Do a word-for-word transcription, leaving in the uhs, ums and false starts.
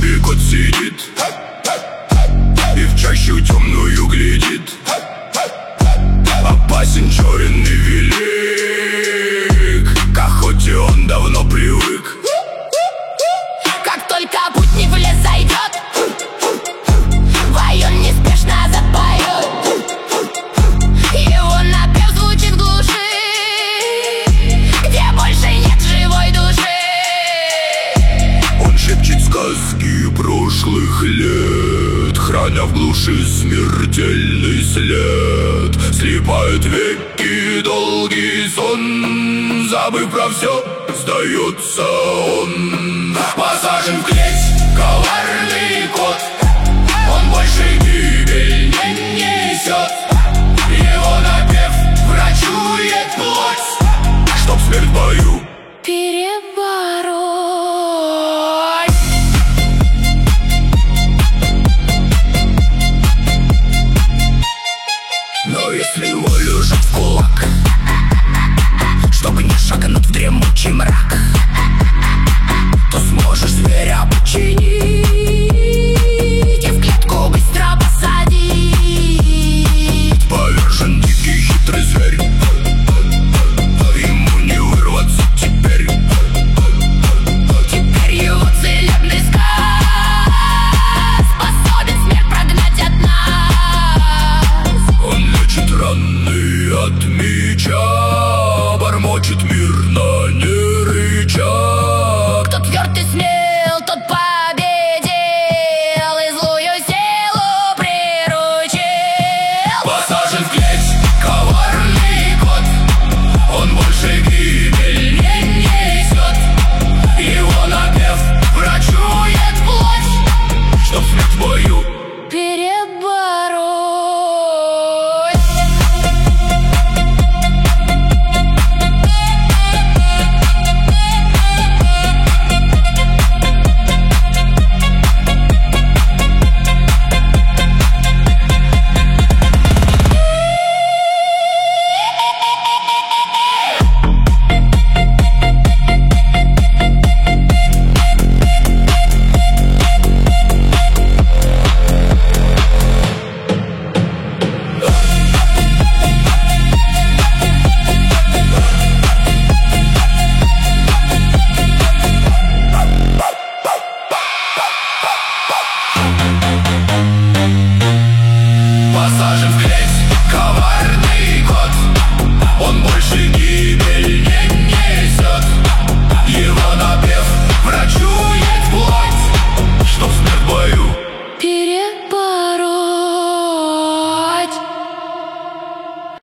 клубе кот сидит и в чащу темную глядит. Опасен, черен и велик, к охоте он давно привык. Как только путник в лес зайдет, вой он неспешно запоет. Его напев звучит в глуши, где больше нет живой души. Он шепчет сказки прошлых лет, храня в глуши смертельный след. Слипает веки долгий сон, забыв про все, сдается он. Посажен в клеть коварный кот, он больше гибель не несет. Его напев врачует плоть, чтоб смерть в бою